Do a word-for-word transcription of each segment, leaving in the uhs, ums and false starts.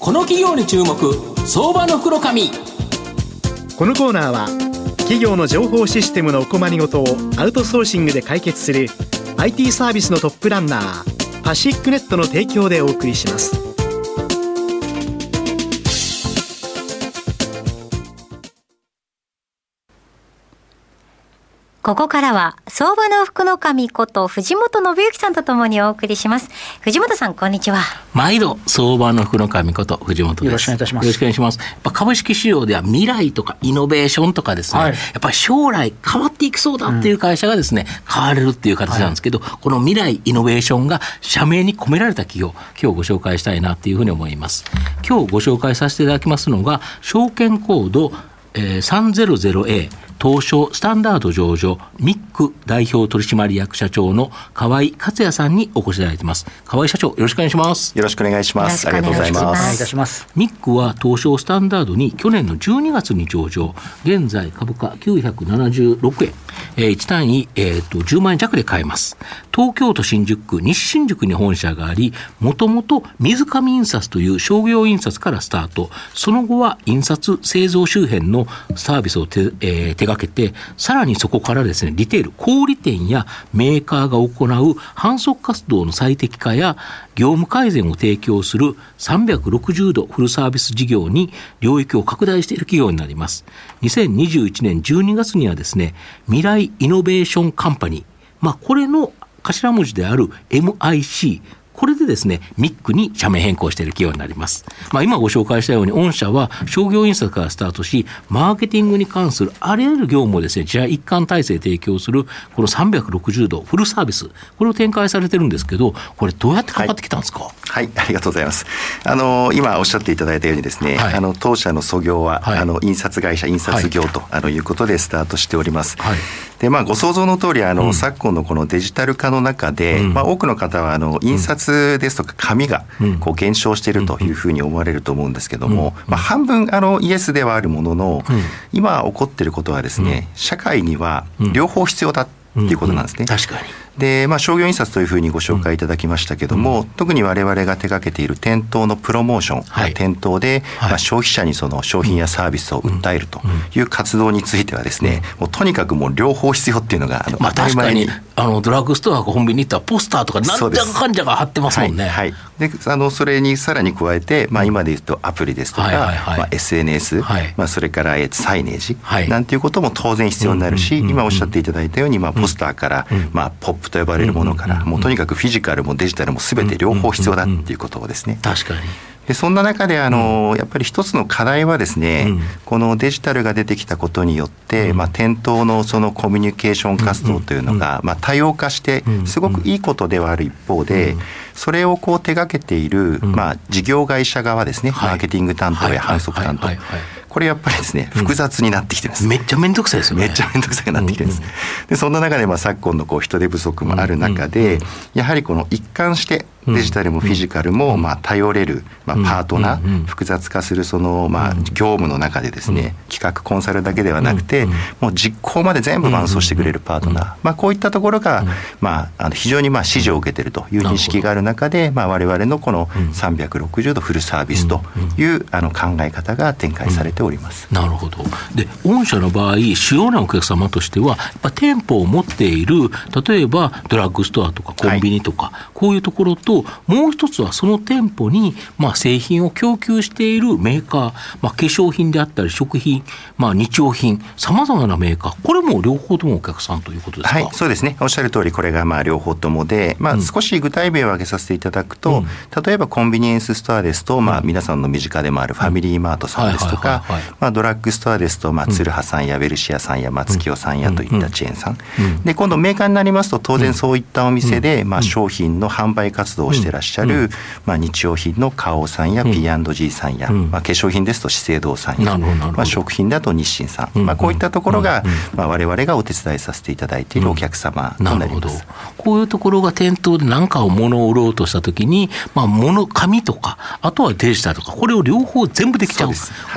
この企業に注目、相場の福の神。 このコーナーは企業の情報システムのお困りごとをアウトソーシングで解決する アイティー サービスのトップランナーパシックネットの提供でお送りします。 ここからは相場の福の神こと藤本信之さんとともにお送りします。藤本さん、こんにちは。 毎度相場の福の神こと藤本です。 よろしくお願いいたします。 よろしくお願いします。やっぱ株式市場では未来とかイノベーションとかですね、はい、やっぱり将来変わっていきそうだっていう会社がですね、うん、買われるっていう形なんですけど、はい、この未来イノベーションが社名に込められた企業、今日ご紹介したいなっていうふうに思います。今日ご紹介させていただきますのが証券コード、えー、さんぜろぜろエー東証スタンダード上場ミック代表取締役社長の河合克也さんにお越しいただいています。河合社長、よろしくお願いします。 よろしくお願いします。ありがとうございます。 お願いいたします。 ミックは東証スタンダードに去年のじゅうにがつに上場、現在株価きゅうひゃくななじゅうろくえん、えー、いち単位、えー、とじゅうまんえん弱で買えます。東京都新宿区西新宿に本社があり、もともと水上印刷という商業印刷からスタート、その後は印刷製造周辺のサービスを 手,、えー、手掛けて、さらにそこからですね、リテール小売店やメーカーが行う販促活動の最適化や業務改善を提供するさんびゃくろくじゅうどフルサービス事業に領域を拡大している企業になります。にせんにじゅういちねんじゅうにがつにはですね、未来イノベーションカンパニー、まあ、これの頭文字である エムアイシー、これでですね、ミックに社名変更している企業になります。まあ、今ご紹介したように、御社は商業印刷からスタートし、マーケティングに関するあらゆる業務をですね、じゃあ一貫体制提供するこのさんびゃくろくじゅうどフルサービス、これを展開されてるんですけど、これどうやって頑張ってきたんですか？ はい、はい、ありがとうございます。あの今おっしゃっていただいたようにですね、はい、あの当社の創業は、はい、あの印刷会社印刷業と、はい、あのいうことでスタートしております。はい、でまあ、ご想像の通りあの、うん、昨今のこのデジタル化の中で、うんまあ、多くの方はあの印刷ですとか紙がこう減少しているというふうに思われると思うんですけども、まあ、半分あのイエスではあるものの、今起こっていることはですね、社会には両方必要だっていうことなんですね。 確かに。 でまあ、商業印刷というふうにご紹介いただきましたけども、うん、特に我々が手掛けている店頭のプロモーション、はい、店頭で、まあ、消費者にその商品やサービスを訴えるという活動についてはですね、もうとにかくもう両方必要っていうのがあの、 まあ、確かにあのドラッグストアかコンビニ行ったらポスターとかなんじゃかんじゃが貼ってますもんね。 はいはい、であのそれにさらに加えて、まあ、今でいうとアプリですとか、はいはいはいまあ、エスエヌエス、はいまあ、それからサイネージ、はい、なんていうことも当然必要になるし、うんうんうんうん、今おっしゃっていただいたように、まあ、ポスターから、うんまあ、ポップと呼ばれるものから、もうとにかくフィジカルもデジタルも全て両方必要だっていうことをですね、 うんうんうん、確かに。 でそんな中であの、うん、やっぱり一つの課題はですね、うん、このデジタルが出てきたことによって、うんまあ、店頭のそのコミュニケーション活動というのが、うんまあ、多様化してすごくいいことではある一方で、うん、それをこう手掛けている、うんまあ、事業会社側ですね、はい、マーケティング担当や販促担当、はいはいはいはい、これやっぱりですね複雑になってきてるんです、うん、 めっちゃめんどくさいですよね。 めっちゃめんどくさくなってきてるんです、うんうん、でそんな中でまあ昨今のこう人手不足もある中で、うんうん、やはりこの一貫してデジタルもフィジカルもまあ頼れるまあパートナー、複雑化するそのまあ業務の中でですね、企画コンサルだけではなくてもう実行まで全部伴走してくれるパートナー、まあこういったところがまああの非常にまあ支持を受けているという認識がある中で、まあ我々のこのさんびゃくろくじゅうどフルサービスというあの考え方が展開されております。 なるほど。で御社の場合主要なお客様としてはやっぱ店舗を持っている例えばドラッグストアとかコンビニとか、はい、こういうところともう一つはその店舗にまあ製品を供給しているメーカー、まあ、化粧品であったり食品、まあ、日用品さまざまなメーカー、これも両方ともお客さんということですか？ はい、そうですね。おっしゃる通りこれがまあ両方ともで、まあ、少し具体名を挙げさせていただくと、うん、例えばコンビニエンスストアですと、まあ、皆さんの身近でもあるファミリーマートさんですとか、ドラッグストアですと、まあ、ツルハさんやウェルシアさんや松清さんやといったチェーンさん、うんうん、で今度メーカーになりますと当然そういったお店で、まあ、商品の販売活動をしていらっしゃる、うんまあ、日用品の花王さんや ピーアンドジー さんや、うんまあ、化粧品ですと資生堂さんや、まあ、食品だと日清さん、うんまあ、こういったところが、うんまあ、我々がお手伝いさせていただいているお客様となります、うん、なるほど。 こういうところが店頭で何かを物を売ろうとしたときに、まあ、物紙とかあとはデジタルとかこれを両方全部できちゃう、はい、これは素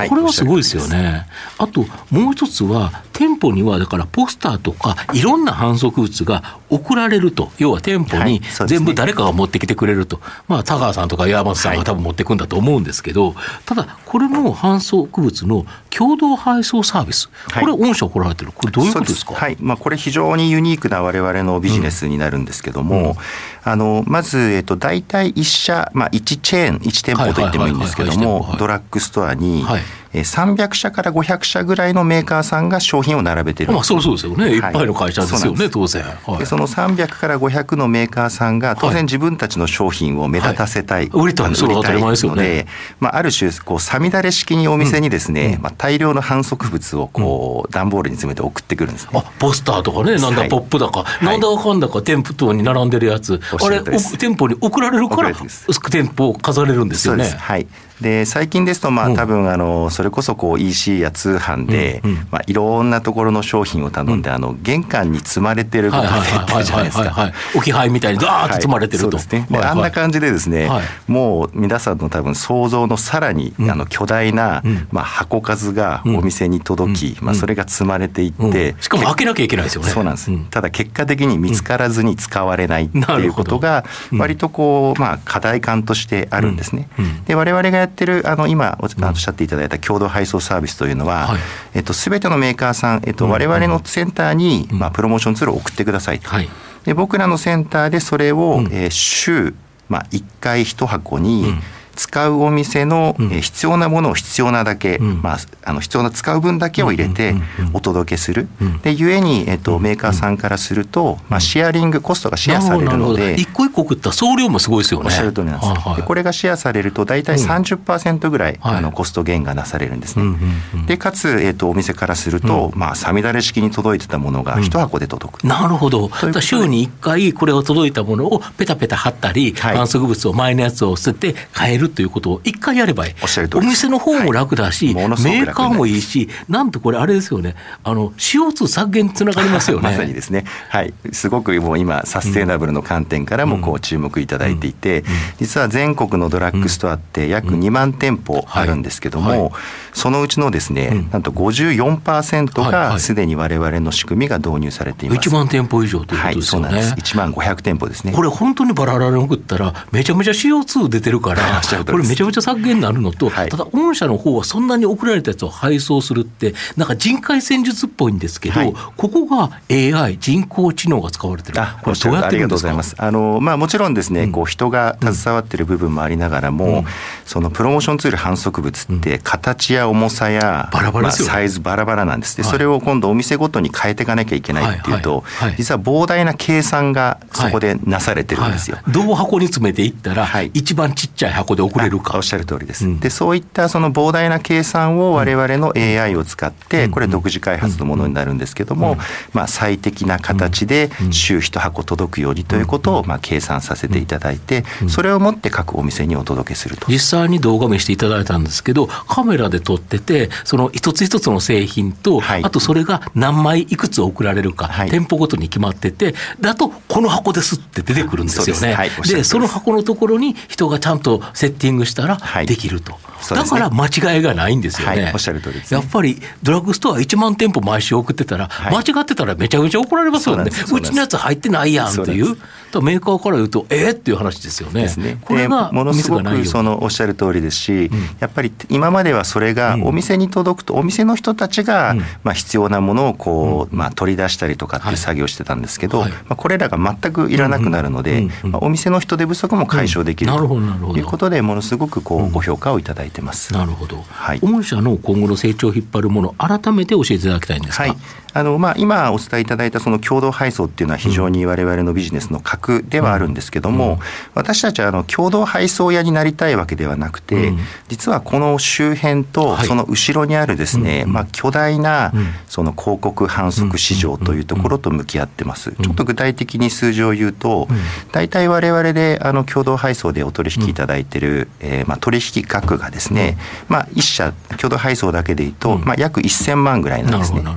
すごいですよね。あともう一つは店舗にはだからポスターとかいろんな販促物が送られると、要は店舗に全部誰かが持ってきてくれると、はいね、まあ田川さんとか岩松さんが多分持ってくんだと思うんですけど、はい、ただこれの販促物の共同配送サービス、これ御社行われてる、これどういうことですか？ はい、まあ、これ非常にユニークな我々のビジネスになるんですけども、うんうん、あのまず、えっと、大体いち社、まあ、いちチェーンいち店舗と言ってもいいんですけども、ドラッグストアに、はい、さんびゃく社からごひゃく社ぐらいのメーカーさんが商品を並べてるんです。 まあ、そうそうですよね、はい、いっぱいの会社ですよね、当然、 はい、でそのさんびゃくからごひゃくのメーカーさんが当然自分たちの商品を目立たせたい、はい、 売りたい、それは当たり前ですよね。 売りたいので、まあ、ある種こうさみだれ式にお店にですね、うんまあ、大量の販促物をこう段ボールに詰めて送ってくるんですね。 あ、ポスターとかね、なんだポップだか、はい、なんだかんだか店舗に並んでるやつ、あれ店舗に送られるから店舗を飾れるんですよね。 そうです、はい。で最近ですと、まあ、多分あのそれこそこう イーシー や通販で、うんうんまあ、いろんなところの商品を頼んで、うん、あの玄関に積まれてることが減ってるじゃないですか。 置き配みたいにダーッと積まれてると、 はい、そうですね。で、はいはい、あんな感じでですね、はい、もう皆さんの多分想像のさらに、うん、あの巨大な、うんまあ、箱数がお店に届き、うんまあ、それが積まれていって、うんうん、 しかも開けなきゃいけないですよね。 そうなんです、 うん、 ただ結果的に見つからずに使われないっていうことが割とこう、まあ、課題感としてあるんですね、うんうん、で我々がやってるあの今おっしゃっていただいた共同配送サービスというのは、はいえっと、全てのメーカーさん、えっと、我々のセンターに、まあ、プロモーションツールを送ってくださいと、はい、で僕らのセンターでそれを、うんえー、週、まあ、いっかいいち箱に、うん使うお店の必要なものを必要なだけ、うんまあ、あの必要な使う分だけを入れてお届けする、うんうんうん、でゆえに、えっと、メーカーさんからすると、まあ、シェアリングコストがシェアされるので、 一個一個送った送料もすごいですよね。 おっしゃる通りなんです、はいはい、でこれがシェアされると大体 さんじゅっパーセント ぐらい、うん、あのコスト減がなされるんですね、うんうんうん、でかつ、えっと、お店からすると、うんまあ、さみだれ式に届いてたものがいち箱で届く、 うん、なるほど。週にいっかいこれが届いたものをペタペタ貼ったり、はい、販促物を前のやつを捨てて変えるということを一回やればいい。 おっしゃる通りです。 お店の方も楽だし、はい、メーカーもいいし、なんとこれあれですよね、あの シーオーツー 削減につながりますよね。 まさにですね、はい、すごくもう今サステイナブルの観点からもこう注目いただいていて、うんうん、実は全国のドラッグストアって約にまん店舗あるんですけども、はいはい、そのうちのですね、うん、なんと ごじゅうよんパーセント がすでに我々の仕組みが導入されています。 いちまん店舗以上ということですよね。はい、そうなんです。 いちまんごひゃく店舗ですね。 これ本当にバラバラに送ったらめちゃめちゃ シーオーツー 出てるからこれめちゃめちゃ削減になるのと、はい、ただ御社の方はそんなに送られたやつを配送するってなんか人海戦術っぽいんですけど、はい、ここが エーアイ 人工知能が使われてる。 あ、これどうやってるんですか？ありがとうございます。あの、まあ、もちろんですね、うん、こう人が携わってる部分もありながらも、うん、そのプロモーションツール販促物って形や重さや、 バラバラですよね。 まあ、サイズバラバラなんですね、はい、それを今度お店ごとに変えていかなきゃいけないっていうと、はいはいはい、実は膨大な計算がそこでなされてるんですよ、 はいはい、どう箱に詰めていったら、はい、一番ちっちゃい箱で送れるか。 おっしゃる通りです、うん、でそういったその膨大な計算を我々の エーアイ を使って、これ独自開発のものになるんですけども、まあ、最適な形で週いち箱届くようにということをまあ計算させていただいて、それをもって各お店にお届けすると。 実際に動画見せていただいたんですけど、カメラで撮っててその一つ一つの製品と、はい、あとそれが何枚いくつ送られるか、はい、店舗ごとに決まってて、だとこの箱ですって出てくるんですよね。 そうです、はい、でその箱のところに人がちゃんとセッティングしたらできると、はい、だから間違いがないんですよね、はい、 おっしゃる通りですね。 やっぱりドラッグストアいちまん店舗毎週送ってたら、はい、間違ってたらめちゃめちゃ怒られますよね。 う, うちのやつ入ってないやんっていう、メーカーから言うとえー、っていう話ですよね。ですね。これがものすごくそのおっしゃる通りですし、うん、やっぱり今まではそれがお店に届くと、お店の人たちが、うんまあ、必要なものをこう、まあ、取り出したりとかっていう作業をしてたんですけど、はいまあ、これらが全くいらなくなるので、うんうんまあ、お店の人手不足も解消できるということで、ものすごくこうご評価をいただいてます。 なるほど、はい、御社の今後の成長を引っ張るもの、改めて教えていただきたいんですか？ はい、あのまあ、今お伝えいただいたその共同配送っていうのは非常に我々のビジネスの核ではあるんですけども、うんうん、私たちはあの共同配送屋になりたいわけではなくて、うん、実はこの周辺とその後ろにあるですね、はいまあ、巨大なその広告販促市場というところと向き合ってます。ちょっと具体的に数字を言うと、大体我々であの共同配送でお取引いただいている、えー、まあ取引額がですね、まあ、いっ社共同配送だけでいうと、まあ、約せんまんぐらいなんですね。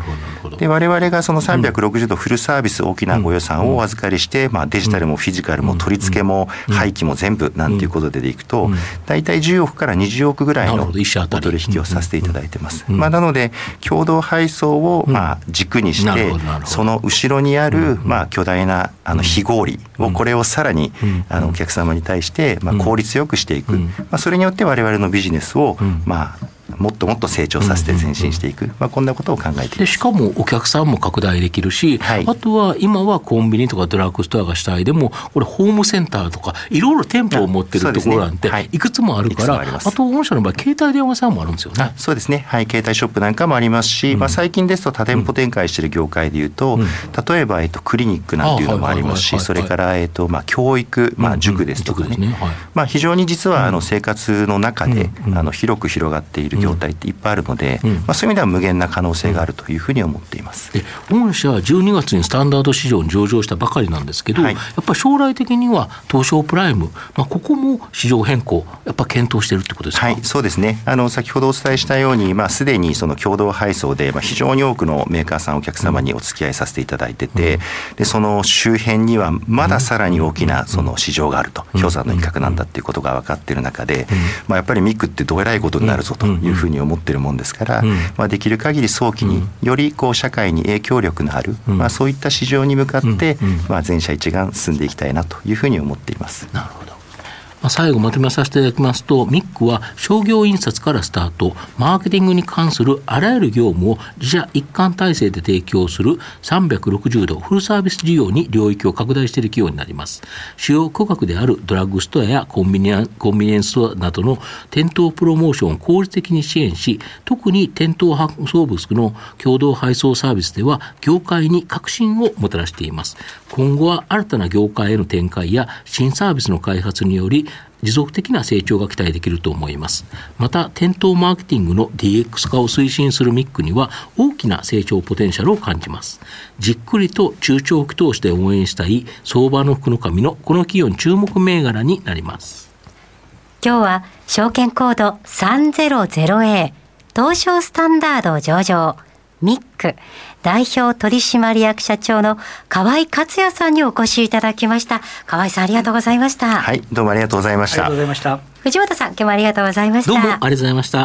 で我々がそのさんびゃくろくじゅうどフルサービス大きなご予算をお預かりして、まあ、デジタルもフィジカルも取り付けも廃棄も全部なんていうことでいくと大体じゅうおくからにじゅうおくぐらいのお取引をさせていただいてます。まあ、なので共同配送をまあ軸にしてその後ろにあるまあ巨大なあの非合理をこれをさらにあのお客様に対してまあ効率よくしていく、まあ、それによって我々のビジネスをまあもっともっと成長させて前進していく、まあ、こんなことを考えています。 でしかもお客さんも拡大できるし、はい、あとは今はコンビニとかドラッグストアが主体でもこれホームセンターとかいろいろ店舗を持ってるところなんていくつもあるから、あと御社の場合携帯電話屋さんもあるんですよね。 そうですね、はい、携帯ショップなんかもありますし、うんまあ、最近ですと多店舗展開している業界でいうと、うん、例えば、えっと、クリニックなんていうのもありますし、それから、えっとまあ、教育、まあ、塾ですとかね、うんうんねはいまあ、非常に実はあの生活の中で、うん、あの広く広がっている業態っていっぱいあるので、うんまあ、そういう意味では無限な可能性があるというふうに思っています。 で御社はじゅうにがつにスタンダード市場に上場したばかりなんですけど、はい、やっぱり将来的には東証プライム、まあ、ここも市場変更やっぱ検討しているってことですか。 はい、そうですね。あの先ほどお伝えしたように、まあ、すでにその共同配送で、まあ、非常に多くのメーカーさんお客様にお付き合いさせていただいてて、うん、でその周辺にはまださらに大きなその市場があると、氷山の一角なんだっていうことが分かっている中で、うんまあ、やっぱりミックってどえらいことになるぞというふうに思っているもんですから、うんまあ、できる限り早期によりこう社会に影響力のある、うんまあ、そういった市場に向かって、うんまあ、全社一丸進んでいきたいなというふうに思っています。 なるほど。最後まとめさせていただきますと、ミックは商業印刷からスタート、マーケティングに関するあらゆる業務を自社一貫体制で提供するさんびゃくろくじゅうどフルサービス事業に領域を拡大している企業になります。主要顧客であるドラッグストアやコンビニエンコンビニエンスストアなどの店頭プロモーションを効率的に支援し、特に店頭配送物の共同配送サービスでは業界に革新をもたらしています。今後は新たな業界への展開や新サービスの開発により持続的な成長が期待できると思います。また店頭マーケティングの ディーエックス 化を推進するミックには大きな成長ポテンシャルを感じます。じっくりと中長期投資で応援したい相場の福の神のこの企業に注目銘柄になります。 今日は証券コード さんぜろぜろエー 東証スタンダード上場ミック代表取締役社長の河合克也さんにお越しいただきました。河合さんありがとうございました。 はい、どうもありがとうございました。 ありがとうございました。 藤本さん今日もありがとうございました。 どうもありがとうございました。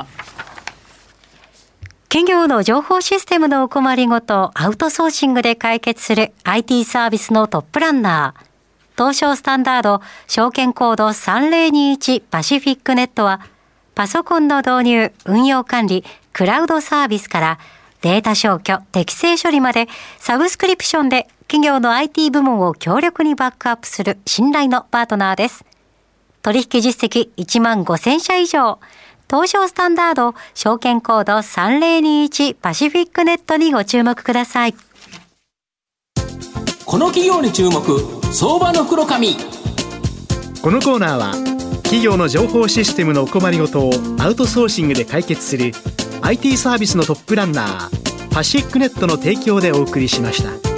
企業の情報システムのお困りごとをアウトソーシングで解決する アイティー サービスのトップランナー東証スタンダード証券コードさんぜろにいちパシフィックネットはパソコンの導入、運用管理、クラウドサービスからデータ消去、適正処理までサブスクリプションで企業の アイティー 部門を強力にバックアップする信頼のパートナーです。取引実績いちまんごせんしゃ以上、東証スタンダード証券コードさんぜろにいちパシフィックネットにご注目ください。 この企業に注目、相場の福の神。 このコーナーは企業の情報システムのお困りごとをアウトソーシングで解決する アイティー サービスのトップランナーパシフィックネットの提供でお送りしました。